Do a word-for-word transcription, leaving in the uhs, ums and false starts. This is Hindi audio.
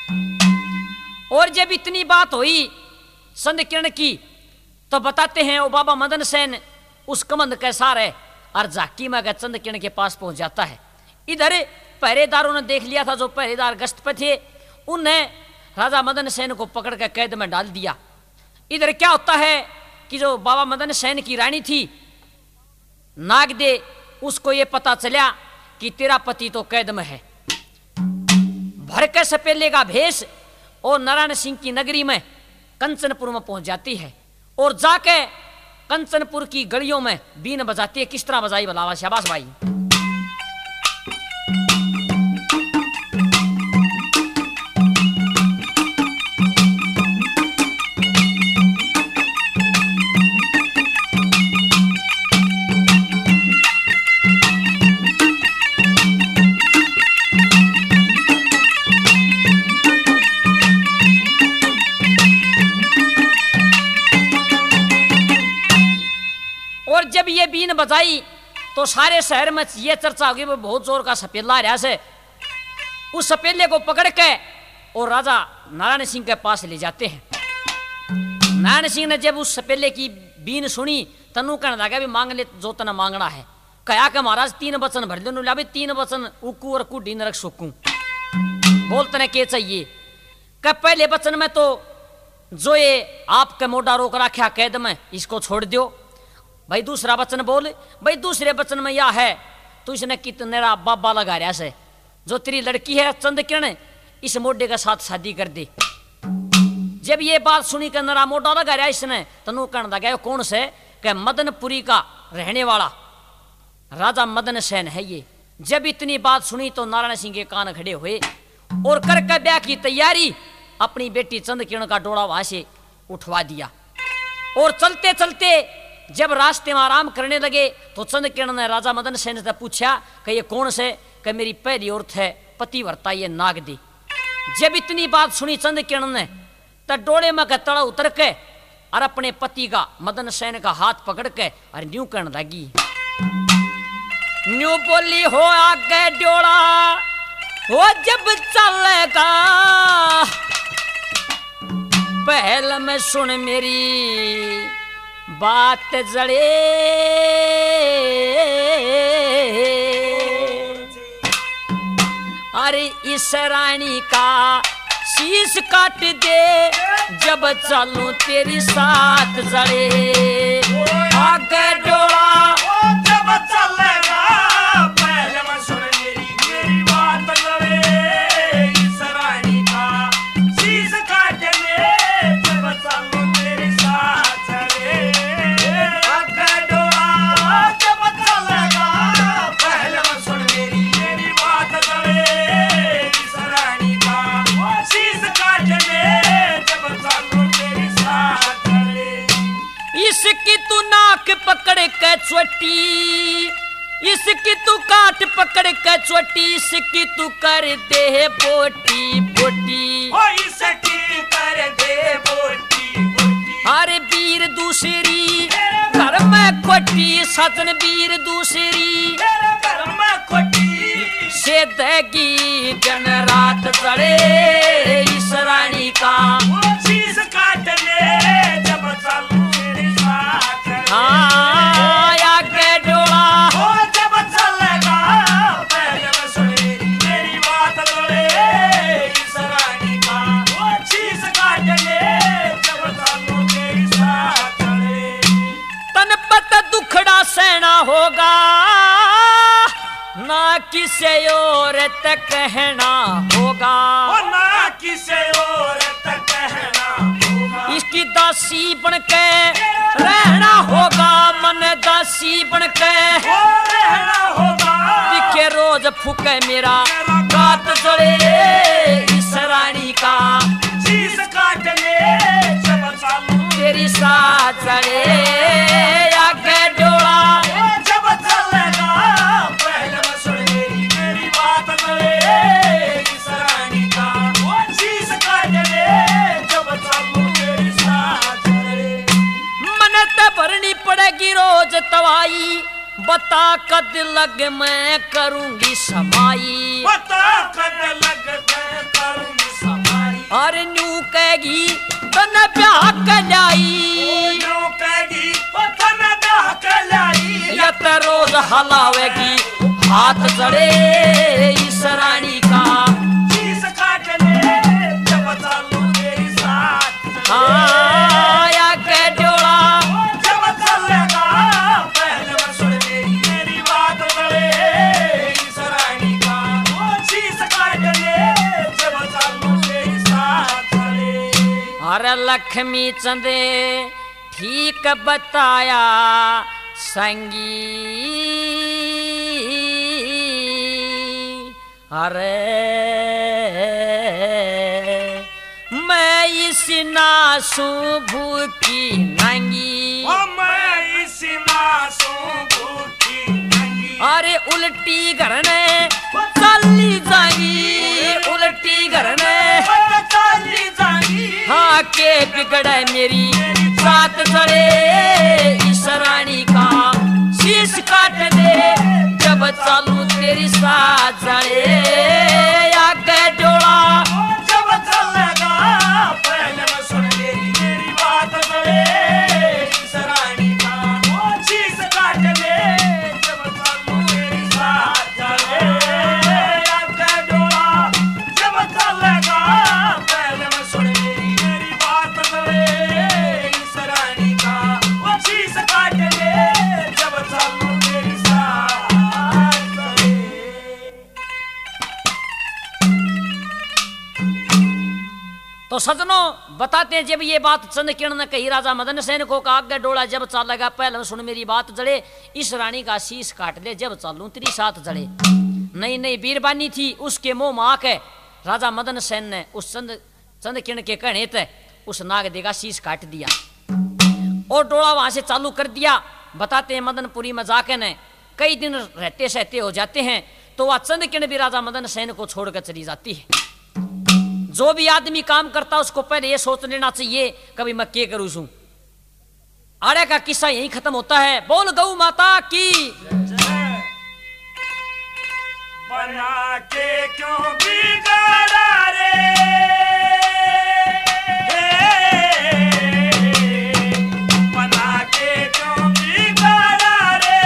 और जब इतनी बात हुई चंद किरण की तो बताते हैं वो बाबा मदन सेन उस कमंद के सारे और झाकी में चंद किरण के पास पहुंच जाता है। इधर पहरेदारों ने देख लिया था, जो पहरेदार गश्त पे थे उन्हें राजा मदन सेन को पकड़ कर कैद में डाल दिया। इधर क्या होता है कि जो बाबा मदन सेन की रानी थी नागदे, उसको ये पता चला कि तेरा पति तो कैद में है। भर के सपेले का भेष और नारायण सिंह की नगरी में कंचनपुर में पहुंच जाती है और जाके कंचनपुर की गलियों में बीन बजाती है। किस तरह बजाई बलावा, शाबाश भाई। जब ये बीन बजाई तो सारे शहर में ये चर्चा होगी वो बहुत जोर का सपेला रहा से। उस सपेले को पकड़ के और राजा नारायण सिंह के पास ले जाते हैं। नारायण सिंह ने जब उस सपेले की बीन सुनी तनु कहने लगा भी मांग ले जो तना मांगना है। कहा कि महाराज तीन वचन भर लो, भी तीन वचन उकू और कुडी नरक सुकू। बोलते ने के चाहिए कि पहले वचन में तो जो ये आपके मोटा रोक रखा कैद में इसको छोड़ दो। भाई दूसरा वचन बोल। भाई दूसरे वचन में यह है तो इसने कितनेरा बाबा लगा रहा से, जो तेरी लड़की है चंद किरण इस मोटे के साथ शादी कर दे। जब ये बात सुनी कर नरा मोटा लगा रहा इसने तनु कहने लगा कौन से कि मदनपुरी का रहने वाला राजा मदन सेन है ये। जब इतनी बात सुनी तो नारायण सिंह के कान खड़े हुए और करके ब्याह की तैयारी अपनी बेटी चंद किरण का डोड़ा वहां से उठवा दिया। और चलते चलते जब रास्ते में आराम करने लगे तो चंद किरण ने राजा मदन सेन से पूछा कि ये कौन से, कि मेरी पहली औरत है पतिव्रता ये नागदी। जब इतनी बात सुनी चंद किरण ने तो डोले में का तड़ा उतर के और अपने पति का मदन सेन का हाथ पकड़ के और न्यू कहने लगी, न्यू बोली हो आगे डोला वो जब चलेगा पहल में सुन मेरी बात जड़े। अरे इस रानी का शीश काट दे जब चलूं तेरी साथ जड़े। आगे डोला जब चलेगा पहले में सुन मेरी मेरी बात जड़े। इस रानी का शीश काट दे जब चलूं तेरी साथ जड़े। आगे डोला जब चलेगा पहले में सुन मेरी मेरी बात जड़े। इस रानी का शीश काट दे जब चलूं तेरी साथ जड़े। इसकी तू नाक पकड़ के चोटी, इसकी तू काट पकड़ के चोटी, इसकी तू कर दे बोटी बोटी। ओ इसकी कर दे बोटी बोटी। अरे वीर दूसरी घर में खोटी, सजन वीर दूसरी घर में खोटी से देगी दिन रात जड़े। इस रानी का शीश काट ले जब चलूं तेरे साथ। हाँ आगे डोला ओ जब चलेगा पहले में सुन मेरी मेरी बात जड़े। इस रानी का शीश काट ले जब चलूं तेरे साथ जड़े। तन पत दुखड़ा सहना होगा ना किसे और तक कहना होगा। ओ ना किसे और तक कहना होगा। इसकी दासी बन के रहना होगा, मन दासी बन के ओ रहना होगा। दिखे रोज फूके मेरा रात जड़े। इस रानी का शीश काट ले जब चलूं तेरी साथ जड़े। आगे डोला जब चलेगा पहले में सुन मेरी मेरी बात जड़े। इस रानी का शीश काट ले जब चलूं तेरी साथ जड़े। मन ते भरनी पड़ेगी रोज तवाई, बता कद लग मैं करूंगी समाई। पता कर लग मैं करूंगी समाई। अरे न्यू कहेगी तन ब्याह कलाई न्यू कहेगी तन ब्याह कलाई या तो रोज हलावेगी हाथ जड़े इस रानी का शीश काट ले जब चालू तेरी साथ हाँ या के डोला जब चलेगा पहले मैं सुन मेरी मेरी बात करे इस रानी का शीश काट ले जब चालू तेरी साथ चले अरे लक्ष्मी चंदे ठीक बताया संगी अरे मैं इस नासू भूखी नंगी ओ मैं इस नासों भूखी नंगी अरे उल्टी घरने चली जाएगी उल्टी घरने चली जाएगी हाँ के बिगड़े मेरी साथ चढ़े इस रानी का शीश काट दे जब चालू तेरी साथ चढ़े या के डोला जब चलेगा पहले मैं सुन मेरी मेरी बात करे इस रानी का शीश काट ले जब चालू तेरी साथ चले आगे डोला जब चलेगा पहले मैं सुन मेरी मेरी बात करे इस रानी का शीश काट ले जब चालू तेरी साथ चले तो सजनों बताते हैं जब ये बात चंद किरण ने कही राजा मदन सेन को का आगे डोला जब चालेगा पहले सुन मेरी बात जड़े इस रानी का शीश काट ले जब चालू तेरी साथ जड़े नहीं नहीं बीरबानी थी उसके मुंह में आंख है राजा मदन सेन ने उस चंद चंद किरण के कहने थे उस नाग देगा शीश काट दिया और डोला वहां से चालू कर दिया। बताते हैं मदनपुरी में जाके ने कई दिन रहते सहते हो जाते हैं तो वह चंद किरण भी राजा मदन सेन को छोड़कर चली जाती है। जो भी आदमी काम करता उसको पहले ये सोच लेना चाहिए कभी मैं क्या करूं छू। आड़े का किस्सा यहीं खत्म होता है। बोल गौ माता की बना के क्यों